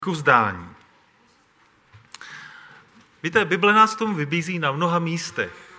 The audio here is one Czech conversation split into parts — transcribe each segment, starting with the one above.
Ku vzdání. Víte, Bible nás k tomu vybízí na mnoha místech.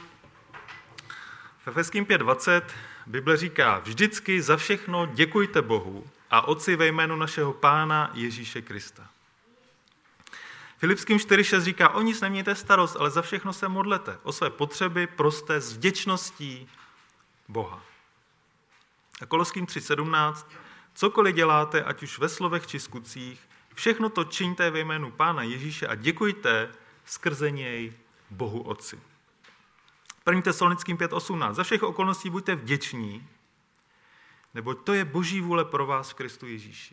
V Efeským 5:20 Bible říká: vždycky za všechno děkujte Bohu a Otci ve jménu našeho Pána Ježíše Krista. Filipským 4:6 říká: o nic nemějte starost, ale za všechno se modlete. O své potřeby proste s vděčností Boha. A Koloským 3:17: cokoliv děláte, ať už ve slovech či skutcích, všechno to čiňte ve jménu Pána Ježíše a děkujte skrze něj Bohu Otci. 1. Tesalonickým 5:18: za všech okolností buďte vděční, neboť to je Boží vůle pro vás v Kristu Ježíši.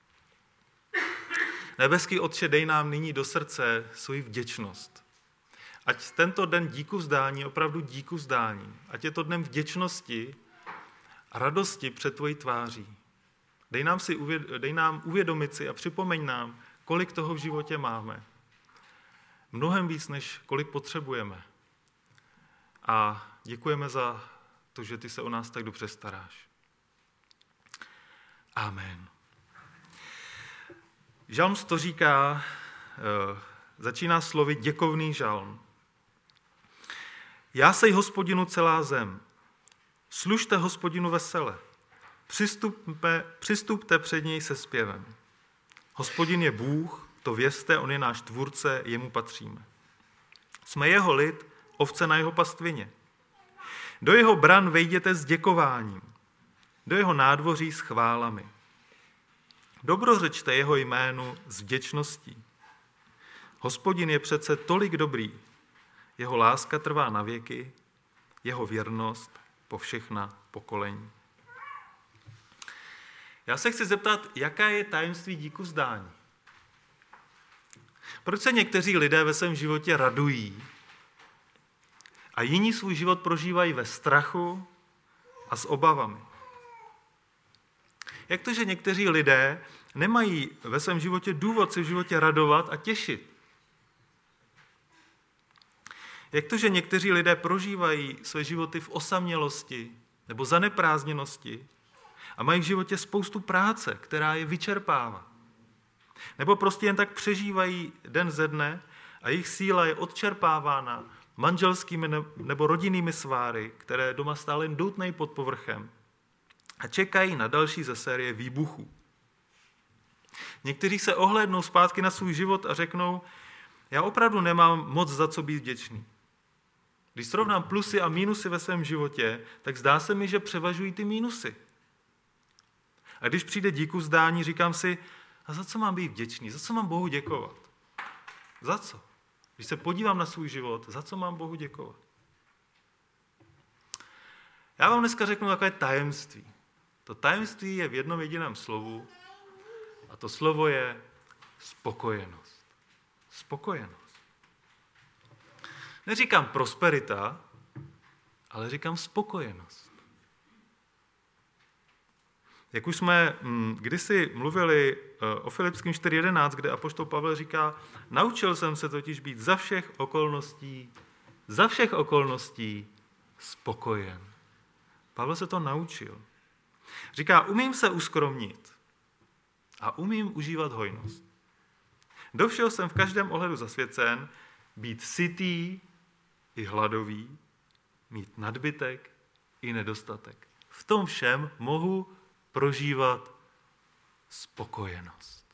Nebeský Otče, dej nám nyní do srdce svoji vděčnost. Ať tento den díku vzdání, opravdu díku vzdání, ať je to dnem vděčnosti a radosti před tvojí tváří. Dej nám uvědomit si a připomeň nám, kolik toho v životě máme. Mnohem víc, než kolik potřebujeme. A děkujeme za to, že ty se o nás tak dobře staráš. Amen. Žalm 100 říká, začíná slovy děkovný žalm. Jásej Hospodinu celá zem, služte Hospodinu vesele, přistupte před něj se zpěvem. Hospodin je Bůh, to vězte, on je náš tvůrce, jemu patříme. Jsme jeho lid, ovce na jeho pastvině. Do jeho bran vejděte s děkováním, do jeho nádvoří s chválami. Dobrořečte jeho jménu s vděčností. Hospodin je přece tolik dobrý, jeho láska trvá na věky, jeho věrnost po všechna pokolení. Já se chci zeptat, jaké je tajemství díku vzdání? Proč se někteří lidé ve svém životě radují a jiní svůj život prožívají ve strachu a s obavami? Jak to, že někteří lidé nemají ve svém životě důvod se v životě radovat a těšit? Jak to, že někteří lidé prožívají své životy v osamělosti nebo zaneprázdněnosti a mají v životě spoustu práce, která je vyčerpává? Nebo prostě jen tak přežívají den ze dne a jejich síla je odčerpávána manželskými nebo rodinnými sváry, které doma stále jen doutnají pod povrchem a čekají na další ze série výbuchů. Někteří se ohlédnou zpátky na svůj život a řeknou: já opravdu nemám moc za co být vděčný. Když srovnám plusy a mínusy ve svém životě, tak zdá se mi, že převažují ty mínusy. A když přijde díku vzdání, říkám si: a za co mám být vděčný? Za co mám Bohu děkovat? Za co? Když se podívám na svůj život, za co mám Bohu děkovat? Já vám dneska řeknu takové tajemství. To tajemství je v jednom jediném slovu a to slovo je spokojenost. Spokojenost. Neříkám prosperita, ale říkám spokojenost. Jak už jsme kdysi mluvili o Filipským 4:11, kde apoštol Pavel říká: naučil jsem se totiž být za všech okolností spokojen. Pavel se to naučil. Říká: umím se uskromnit a umím užívat hojnost. Do všeho jsem v každém ohledu zasvěcen, být sytý i hladový, mít nadbytek i nedostatek. V tom všem mohu prožívat spokojenost.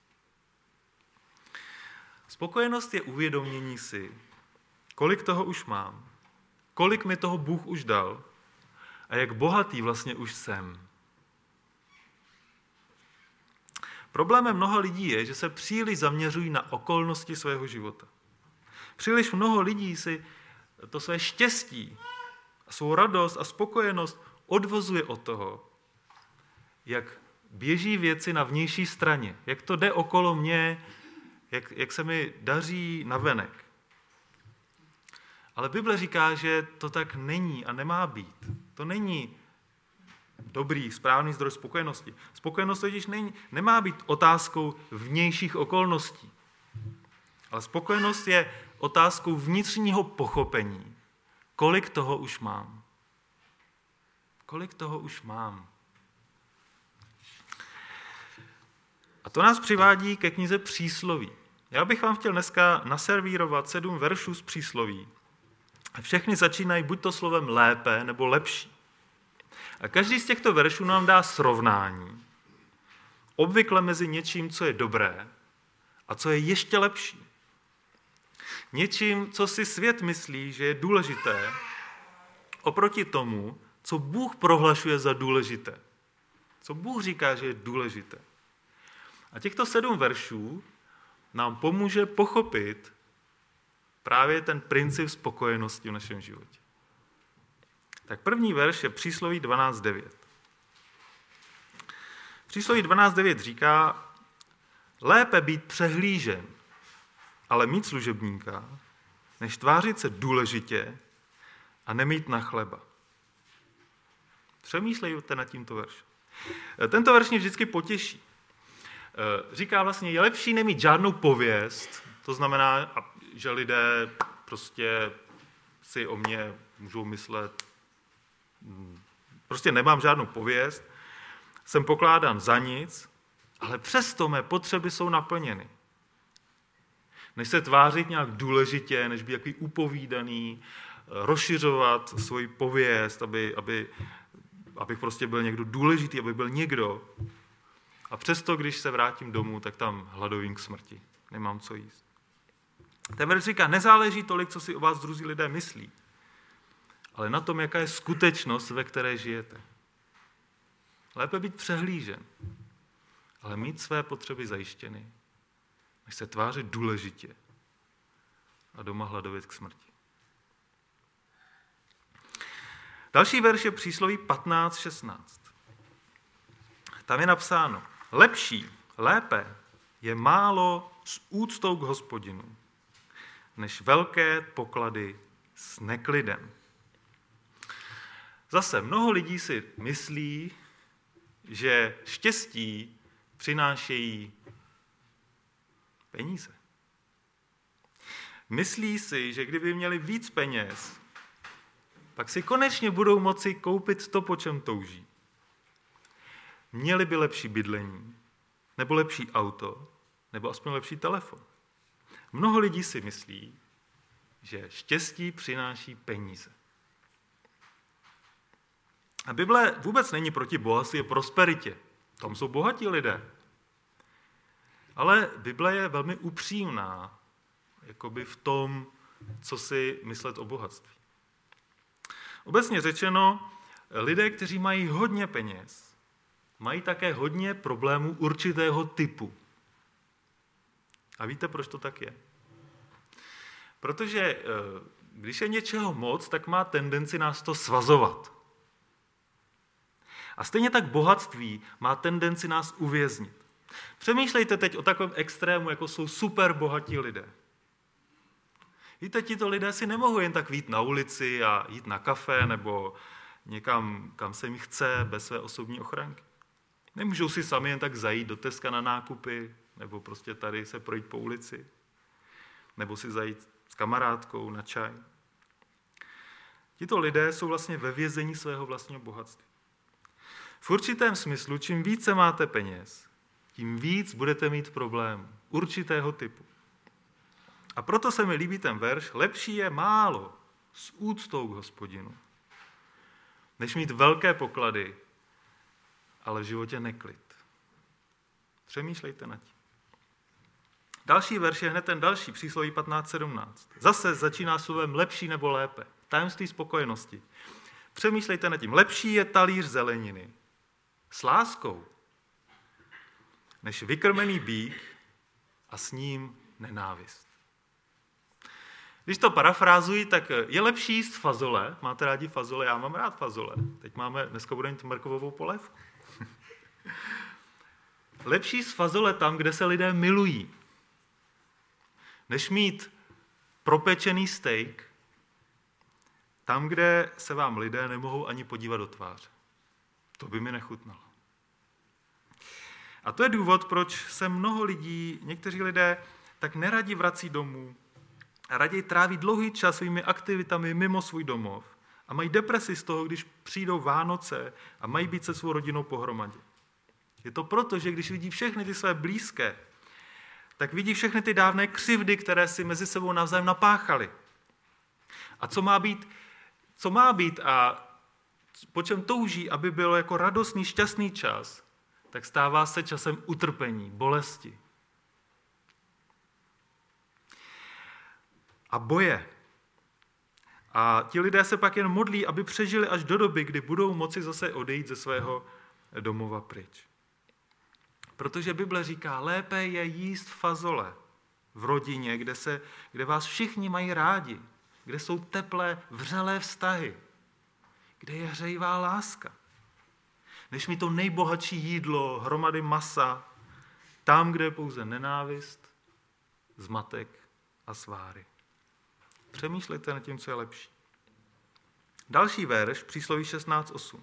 Spokojenost je uvědomění si, kolik toho už mám, kolik mi toho Bůh už dal a jak bohatý vlastně už jsem. Problémem mnoha lidí je, že se příliš zaměřují na okolnosti svého života. Příliš mnoho lidí si to své štěstí, svou radost a spokojenost odvozuje od toho, jak běží věci na vnější straně, jak to jde okolo mě, jak se mi daří navenek. Ale Bible říká, že to tak není a nemá být. To není dobrý, správný zdroj spokojenosti. Spokojenost totiž nemá být otázkou vnějších okolností. Ale spokojenost je otázkou vnitřního pochopení. Kolik toho už mám? Kolik toho už mám? A A to nás přivádí ke knize Přísloví. Já bych vám chtěl dneska naservírovat 7 veršů z Přísloví. A všechny začínají buď to slovem lépe, nebo lepší. A každý z těchto veršů nám dá srovnání. Obvykle mezi něčím, co je dobré a co je ještě lepší. Něčím, co si svět myslí, že je důležité, oproti tomu, co Bůh prohlašuje za důležité. Co Bůh říká, že je důležité. A těchto 7 veršů nám pomůže pochopit právě ten princip spokojenosti v našem životě. Tak první verš je Přísloví 12.9. Přísloví 12.9 říká, lépe být přehlížen, ale mít služebníka, než tvářit se důležitě a nemít na chleba. Přemýšlejte nad tímto veršem. Tento verš mě vždycky potěší. Říká vlastně, je lepší nemít žádnou pověst, to znamená, že lidé prostě si o mě můžou myslet, prostě nemám žádnou pověst, jsem pokládán za nic, ale přesto mé potřeby jsou naplněny. Než se tvářit nějak důležitě, než být jaký upovídaný, rozšiřovat svoji pověst, abych prostě byl někdo důležitý, aby byl někdo. A přesto, když se vrátím domů, tak tam hladovím k smrti. Nemám co jíst. Ten verš říká, nezáleží tolik, co si o vás druzí lidé myslí, ale na tom, jaká je skutečnost, ve které žijete. Lépe být přehlížen, ale mít své potřeby zajištěny, než se tvářit důležitě a doma hladovět k smrti. Další verš je Přísloví 15.16. Tam je napsáno, lepší, lépe je málo s úctou k Hospodinu, než velké poklady s neklidem. Zase mnoho lidí si myslí, že štěstí přinášejí peníze. Myslí si, že kdyby měli víc peněz, pak si konečně budou moci koupit to, po čem touží. Měli by lepší bydlení, nebo lepší auto, nebo aspoň lepší telefon. Mnoho lidí si myslí, že štěstí přináší peníze. A Bible vůbec není proti bohatství a prosperitě. Tam jsou bohatí lidé. Ale Bible je velmi upřímná, jakoby v tom, co si myslet o bohatství. Obecně řečeno, lidé, kteří mají hodně peněz, mají také hodně problémů určitého typu. A víte, proč to tak je? Protože když je něčeho moc, tak má tendenci nás to svazovat. A stejně tak bohatství má tendenci nás uvěznit. Přemýšlejte teď o takovém extrému, jako jsou super bohatí lidé. Víte, tito lidé si nemohou jen tak vyjít na ulici a jít na kafe nebo někam, kam se jim chce, bez své osobní ochranky. Nemůžou si sami jen tak zajít do Teska na nákupy, nebo prostě tady se projít po ulici, nebo si zajít s kamarádkou na čaj. Tito lidé jsou vlastně ve vězení svého vlastního bohatství. V určitém smyslu, čím více máte peněz, tím víc budete mít problémů určitého typu. A proto se mi líbí ten verš, lepší je málo s úctou k Hospodinu, než mít velké poklady, ale v životě neklid. Přemýšlejte nad tím. Další verš je hned ten další, Přísloví 15.17. Zase začíná slovem lepší nebo lépe. Tajemství spokojenosti. Přemýšlejte nad tím. Lepší je talíř zeleniny s láskou, než vykrmený býk a s ním nenávist. Když to parafrázuji, tak je lepší jíst fazole. Máte rádi fazole? Já mám rád fazole. Dneska budeme mít mrkvovou polévku. Lepší z fazole tam, kde se lidé milují, než mít propečený steak tam, kde se vám lidé nemohou ani podívat do tváře. To by mi nechutnalo. A to je důvod, proč se mnoho lidí, někteří lidé, tak neradi vrací domů a raději tráví dlouhý čas svými aktivitami mimo svůj domov a mají depresi z toho, když přijdou Vánoce a mají být se svou rodinou pohromadě. Je to proto, že když vidí všechny ty své blízké, tak vidí všechny ty dávné křivdy, které si mezi sebou navzájem napáchali. A co má být a po čem touží, aby bylo jako radostný, šťastný čas, tak stává se časem utrpení, bolesti a boje. A ti lidé se pak jen modlí, aby přežili až do doby, kdy budou moci zase odejít ze svého domova pryč. Protože Bible říká, lépe je jíst fazole v rodině, kde vás všichni mají rádi, kde jsou teplé, vřelé vztahy, kde je hřejivá láska, než mít to nejbohatší jídlo, hromady masa, tam, kde je pouze nenávist, zmatek a sváry. Přemýšlejte nad tím, co je lepší. Další verš, přísloví 16:8.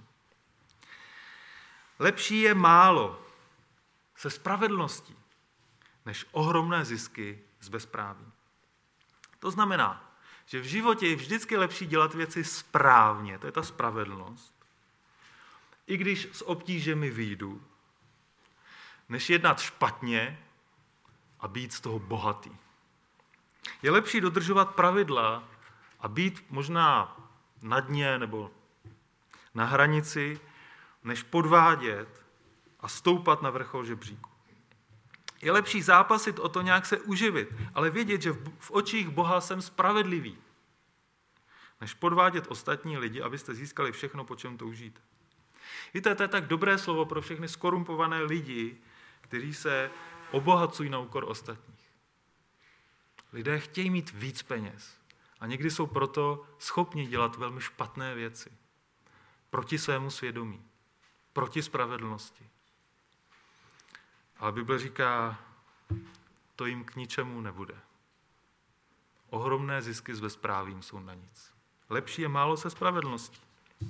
Lepší je málo se spravedlností, než ohromné zisky z bezpráví. To znamená, že v životě je vždycky lepší dělat věci správně, to je ta spravedlnost, i když s obtížemi vyjdu, než jednat špatně a být z toho bohatý. Je lepší dodržovat pravidla a být možná na dně nebo na hranici, než podvádět a stoupat na vrchol žebříku. Je lepší zápasit o to nějak se uživit, ale vědět, že v očích Boha jsem spravedlivý, než podvádět ostatní lidi, abyste získali všechno, po čem toužíte. Víte, to je tak dobré slovo pro všechny skorumpované lidi, kteří se obohacují na úkor ostatních. Lidé chtějí mít víc peněz a někdy jsou proto schopni dělat velmi špatné věci. Proti svému svědomí, proti spravedlnosti. Ale Bible říká, to jim k ničemu nebude. Ohromné zisky s bezprávím jsou na nic. Lepší je málo se spravedlností.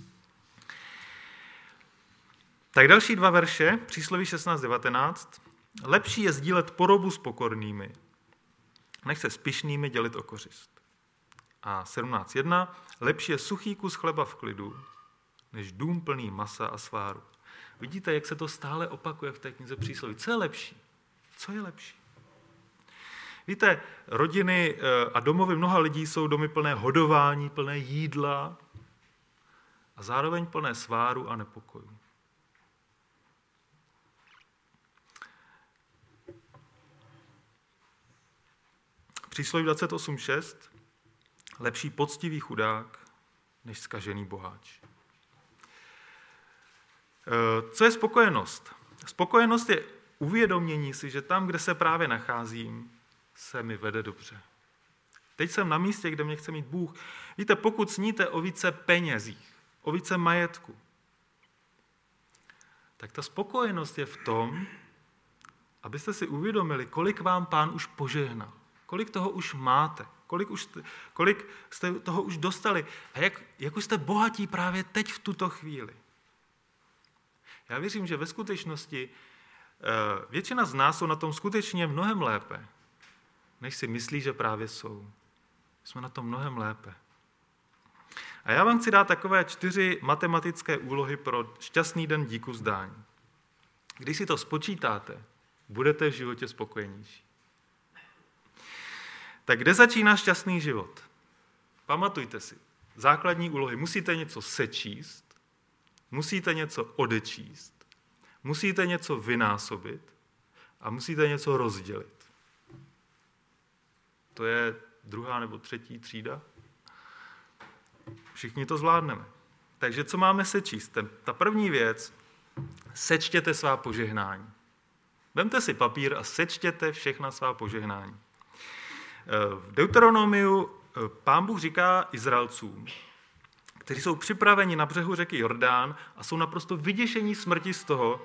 Tak další 2 verše, přísloví 16:19. Lepší je sdílet porobu s pokornými, než se s pyšnými dělit o kořist. A 17:1. Lepší je suchý kus chleba v klidu, než dům plný masa a sváru. Vidíte, jak se to stále opakuje v té knize přísloví. Co je lepší? Co je lepší? Víte, rodiny a domovy mnoha lidí jsou domy plné hodování, plné jídla a zároveň plné sváru a nepokojů. Přísloví 28:6. Lepší poctivý chudák, než zkažený boháč. Co je spokojenost? Spokojenost je uvědomění si, že tam, kde se právě nacházím, se mi vede dobře. Teď jsem na místě, kde mě chce mít Bůh. Víte, pokud sníte o více penězích, o více majetku, tak ta spokojenost je v tom, abyste si uvědomili, kolik vám Pán už požehnal, kolik toho už máte, kolik jste toho už dostali a jak už jste bohatí právě teď v tuto chvíli. Já věřím, že ve skutečnosti většina z nás jsou na tom skutečně mnohem lépe, než si myslí, že právě jsou. Jsme na tom mnohem lépe. A já vám chci dát takové 4 matematické úlohy pro šťastný den díku vzdání. Když si to spočítáte, budete v životě spokojenější. Tak kde začíná šťastný život? Pamatujte si, základní úlohy. Musíte něco sečíst, musíte něco odečíst, musíte něco vynásobit a musíte něco rozdělit. To je 2. nebo 3. třída. Všichni to zvládneme. Takže co máme sečíst? Ta první věc, sečtěte svá požehnání. Vemte si papír a sečtěte všechna svá požehnání. V Deuteronomiu Pán Bůh říká Izraelcům, kteří jsou připraveni na břehu řeky Jordán a jsou naprosto vyděšení smrti z toho,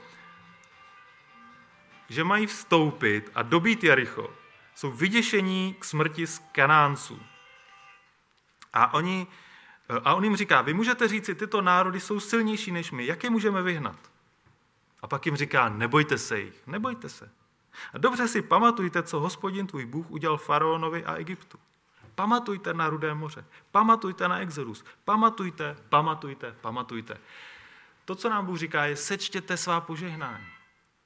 že mají vstoupit a dobít Jericho. Jsou vyděšení k smrti z Kanánců. A on jim říká, vy můžete říci, tyto národy jsou silnější než my, jak je můžeme vyhnat? A pak jim říká, nebojte se jich, nebojte se. A dobře si pamatujte, co Hospodin tvůj Bůh udělal faraonovi a Egyptu. Pamatujte na Rudé moře, pamatujte na Exodus, pamatujte. To, co nám Bůh říká, je sečtěte svá požehnání.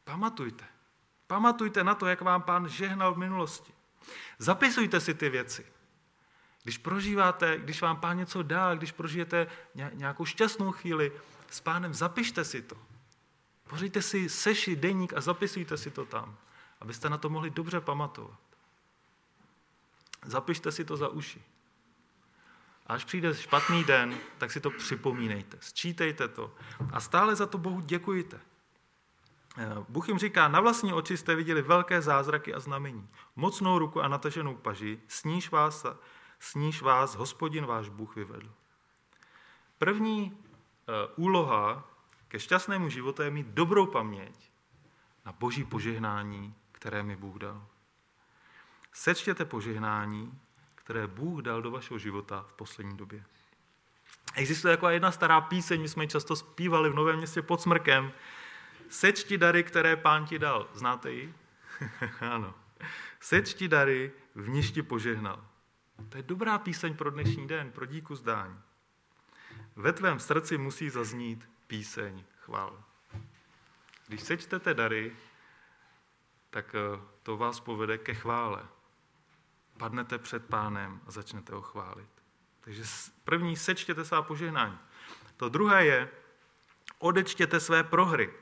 Pamatujte. Pamatujte na to, jak vám Pán žehnal v minulosti. Zapisujte si ty věci. Když prožíváte, když vám Pán něco dá, když prožijete nějakou šťastnou chvíli s Pánem, zapište si to. Pořiďte si sešit, deník a zapisujte si to tam, abyste na to mohli dobře pamatovat. Zapište si to za uši. A až přijde špatný den, tak si to připomínejte, sčítejte to a stále za to Bohu děkujte. Bůh jim říká, na vlastní oči jste viděli velké zázraky a znamení, mocnou ruku a nataženou paži, s níž vás Hospodin váš Bůh vyvedl. První úloha ke šťastnému životu je mít dobrou paměť na Boží požehnání, které mi Bůh dal. Sečtěte požehnání, které Bůh dal do vašeho života v poslední době. Existuje taková jedna stará píseň, my jsme ji často zpívali v Novém Městě pod Smrkem. Sečti dary, které Pán ti dal. Znáte ji? Ano. Sečti dary, v níž ti požehnal. To je dobrá píseň pro dnešní den, pro díku zdání. Ve tvém srdci musí zaznít píseň chvál. Když sečtete dary, tak to vás povede ke chvále. Padnete před Pánem a začnete ho chválit. Takže první, sečtěte svá požehnání. To druhé je, odečtěte své prohry.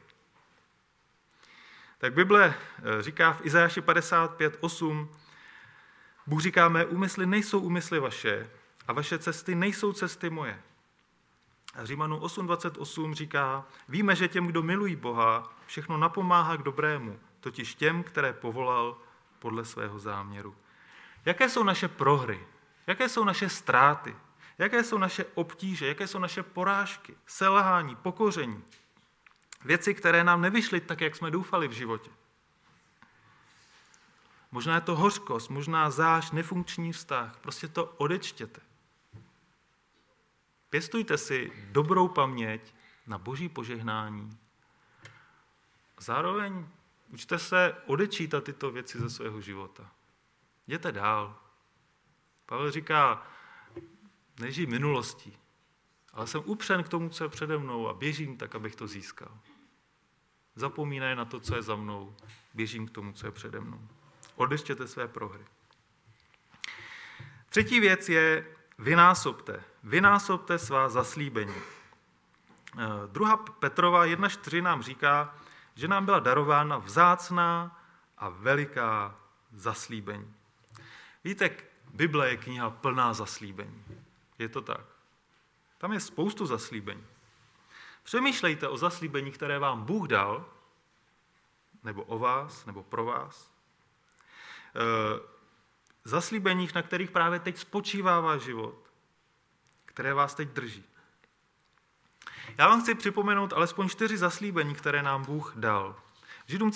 Tak Bible říká v Izajáši 55:8, Bůh říká, mé úmysly nejsou úmysly vaše a vaše cesty nejsou cesty moje. A Římanům 8:28 říká, víme, že těm, kdo milují Boha, všechno napomáhá k dobrému, totiž těm, které povolal podle svého záměru. Jaké jsou naše prohry? Jaké jsou naše ztráty? Jaké jsou naše obtíže? Jaké jsou naše porážky, selhání, pokoření? Věci, které nám nevyšly tak, jak jsme doufali v životě. Možná je to hořkost, možná zášť, nefunkční vztah. Prostě to odečtěte. Pěstujte si dobrou paměť na Boží požehnání. Zároveň učte se odečítat tyto věci ze svého života. Jděte dál. Pavel říká, nežij minulostí, ale jsem upřen k tomu, co je přede mnou a běžím tak, abych to získal. Zapomínaj na to, co je za mnou, běžím k tomu, co je přede mnou. Odečtěte své prohry. Třetí věc je vynásobte. Vynásobte svá zaslíbení. 2. Petrova 1:4 nám říká, že nám byla darována vzácná a veliká zaslíbení. Víte, Bible je kniha plná zaslíbení. Je to tak. Tam je spoustu zaslíbení. Přemýšlejte o zaslíbení, které vám Bůh dal, nebo o vás, nebo pro vás. Zaslíbeních, na kterých právě teď spočívá váš život, které vás teď drží. Já vám chci připomenout alespoň 4 zaslíbení, které nám Bůh dal. Židům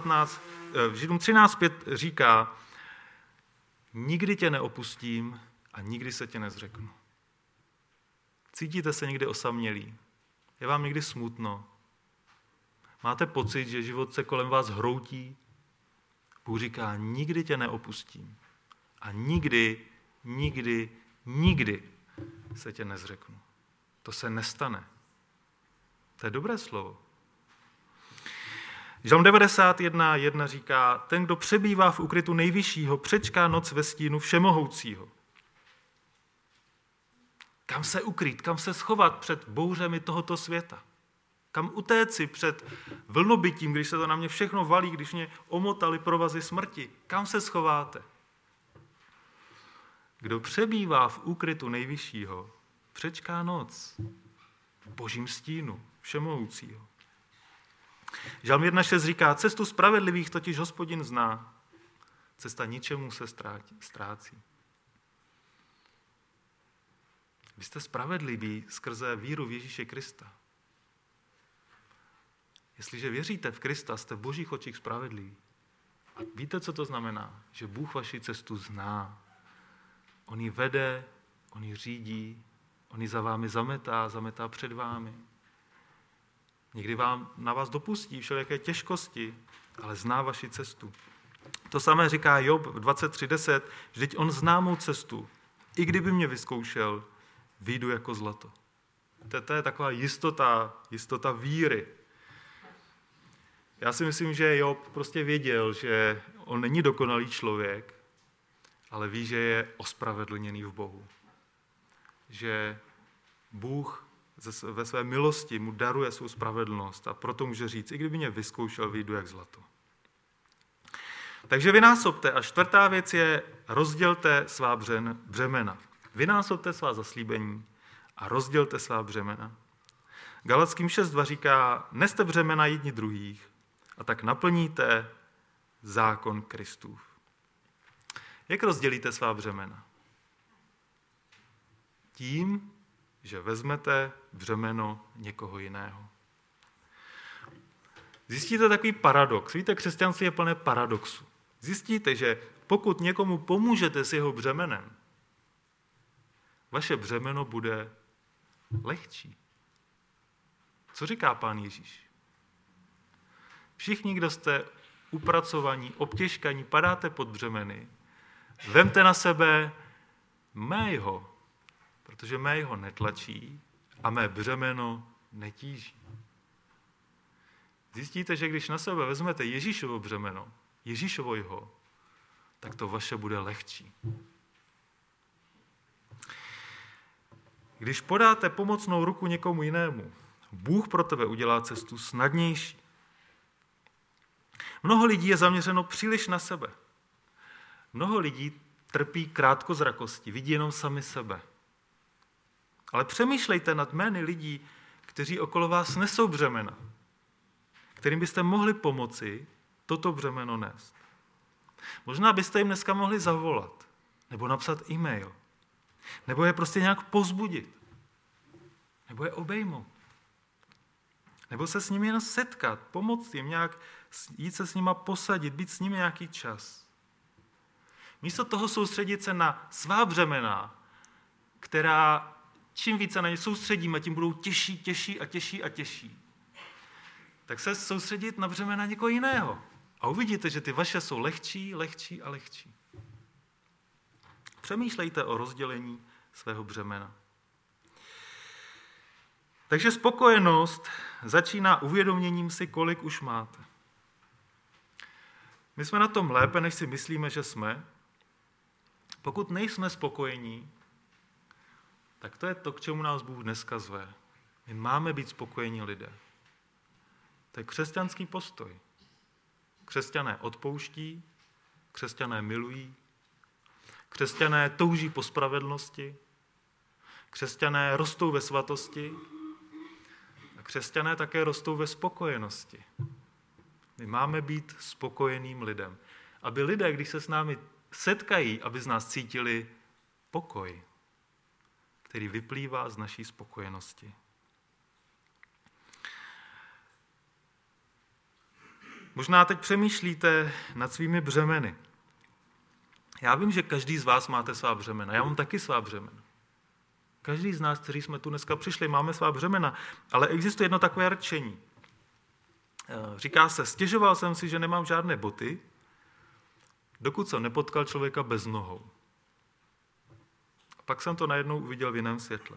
13:5 říká, nikdy tě neopustím a nikdy se tě nezřeknu. Cítíte se někdy osamělí? Je vám někdy smutno? Máte pocit, že život se kolem vás hroutí? Bůh říká, nikdy tě neopustím a nikdy, nikdy, nikdy se tě nezřeknu. To se nestane. To je dobré slovo. Žalm 91:1 říká, ten, kdo přebývá v úkrytu nejvyššího, přečká noc ve stínu všemohoucího. Kam se ukrýt, kam se schovat před bouřemi tohoto světa? Kam utéci před vlnobytím, když se to na mě všechno valí, když mě omotali provazy smrti? Kam se schováte? Kdo přebývá v úkrytu nejvyššího, přečká noc v božím stínu všemohoucího. Žalm 1:6 říká, cestu spravedlivých totiž Hospodin zná, cesta ničemu se ztrácí. Vy jste spravedliví skrze víru v Ježíše Krista. Jestliže věříte v Krista, jste v božích očích spravedliví. A víte, co to znamená? Že Bůh vaši cestu zná. On ji vede, on ji řídí, on ji za vámi zametá před vámi. Někdy na vás dopustí všelijaké těžkosti, ale zná vaši cestu. To samé říká Job v 23:10, vždyť on zná mou cestu. I kdyby mě vyzkoušel, vyjdu jako zlato. To je taková jistota víry. Já si myslím, že Job prostě věděl, že on není dokonalý člověk, ale ví, že je ospravedlněný v Bohu. Že Bůh ve své milosti mu daruje svou spravedlnost a proto může říct, i kdyby mě vyzkoušel, vyjdu jak zlato. Takže vynásobte. A čtvrtá věc je, rozdělte svá břemena. Vynásobte svá zaslíbení a rozdělte svá břemena. Galatským 6.2 říká, neste břemena jedni druhých a tak naplníte zákon Kristův. Jak rozdělíte svá břemena? Tím, že vezmete břemeno někoho jiného. Zjistíte takový paradox. Víte, křesťanství je plné paradoxů. Zjistíte, že pokud někomu pomůžete s jeho břemenem, vaše břemeno bude lehčí. Co říká Pán Ježíš? Všichni, kdo jste upracovaní, obtěžkaní, padáte pod břemeny, vemte na sebe mého, protože mého netlačí a mé břemeno netíží. Zjistíte, že když na sebe vezmete Ježíšovo břemeno, Ježíšovo jeho, tak to vaše bude lehčí. Když podáte pomocnou ruku někomu jinému, Bůh pro tebe udělá cestu snadnější. Mnoho lidí je zaměřeno příliš na sebe. Mnoho lidí trpí krátkozrakosti, vidí jenom sami sebe. Ale přemýšlejte nad jmény lidí, kteří okolo vás nesou břemena, kterým byste mohli pomoci toto břemeno nést. Možná byste jim dneska mohli zavolat, nebo napsat e-mail, nebo je prostě nějak povzbudit, nebo je obejmout, nebo se s nimi jen setkat, pomoct jim nějak, jít se s nima posadit, být s nimi nějaký čas. Místo toho soustředit se na svá břemena, která čím více na ně soustředíme, tím budou těžší. Tak se soustředit na břemena někoho jiného. A uvidíte, že ty vaše jsou lehčí. Přemýšlejte o rozdělení svého břemena. Takže spokojenost začíná uvědoměním si, kolik už máte. My jsme na tom lépe, než si myslíme, že jsme. Pokud nejsme spokojení, tak to je to, k čemu nás Bůh dneska zve. My máme být spokojení lidé. To je křesťanský postoj. Křesťané odpouští, křesťané milují, křesťané touží po spravedlnosti, křesťané rostou ve svatosti a křesťané také rostou ve spokojenosti. My máme být spokojeným lidem. Aby lidé, když se s námi setkají, aby z nás cítili pokoj, který vyplývá z naší spokojenosti. Možná teď přemýšlíte nad svými břemeny. Já vím, že každý z vás máte svá břemena. Já mám taky svá břemena. Každý z nás, kteří jsme tu dneska přišli, máme svá břemena. Ale existuje jedno takové rčení. Říká se, stěžoval jsem si, že nemám žádné boty, dokud jsem nepotkal člověka bez nohou. A pak jsem to najednou uviděl v jiném světle.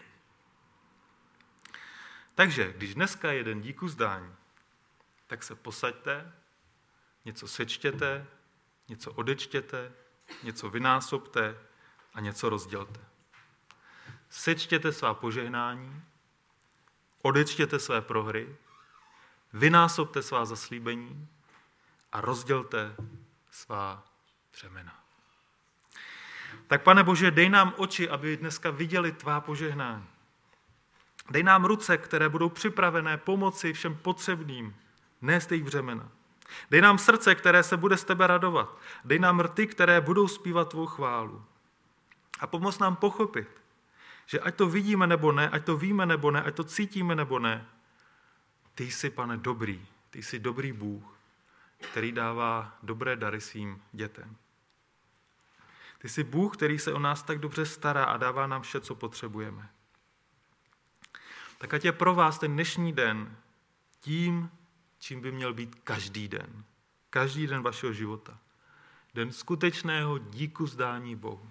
Takže, když dneska je jeden díku zdání, tak se posaďte, něco sečtěte, něco odečtěte, něco vynásobte a něco rozdělte. Sečtěte svá požehnání, odečtěte své prohry, vynásobte svá zaslíbení a rozdělte svá břemena. Tak, Pane Bože, dej nám oči, aby dneska viděli tvá požehnání. Dej nám ruce, které budou připravené pomoci všem potřebným nést jejich břemena. Dej nám srdce, které se bude z tebe radovat. Dej nám rty, které budou zpívat tvou chválu. A pomoz nám pochopit, že ať to vidíme nebo ne, ať to víme nebo ne, ať to cítíme nebo ne, ty jsi, Pane, dobrý. Ty jsi dobrý Bůh, který dává dobré dary svým dětem. Ty jsi Bůh, který se o nás tak dobře stará a dává nám vše, co potřebujeme. Tak ať je pro vás ten dnešní den tím, čím by měl být každý den. Každý den vašeho života. Den skutečného díku vzdání Bohu.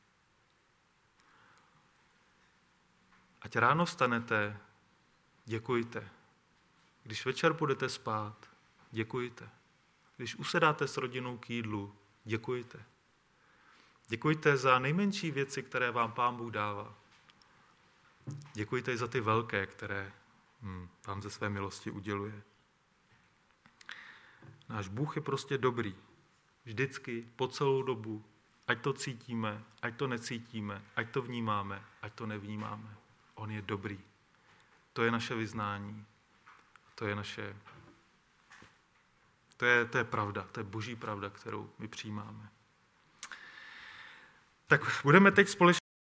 Ať ráno vstanete, děkujte. Když večer půjdete spát, děkujte. Když usedáte s rodinou k jídlu, děkujte. Děkujte za nejmenší věci, které vám Pán Bůh dává. Děkujte i za ty velké, které vám ze své milosti uděluje. Náš Bůh je prostě dobrý. Vždycky, po celou dobu, ať to cítíme, ať to necítíme, ať to vnímáme, ať to nevnímáme. On je dobrý. To je naše vyznání. To je pravda, to je boží pravda, kterou my přijímáme. Tak budeme teď společně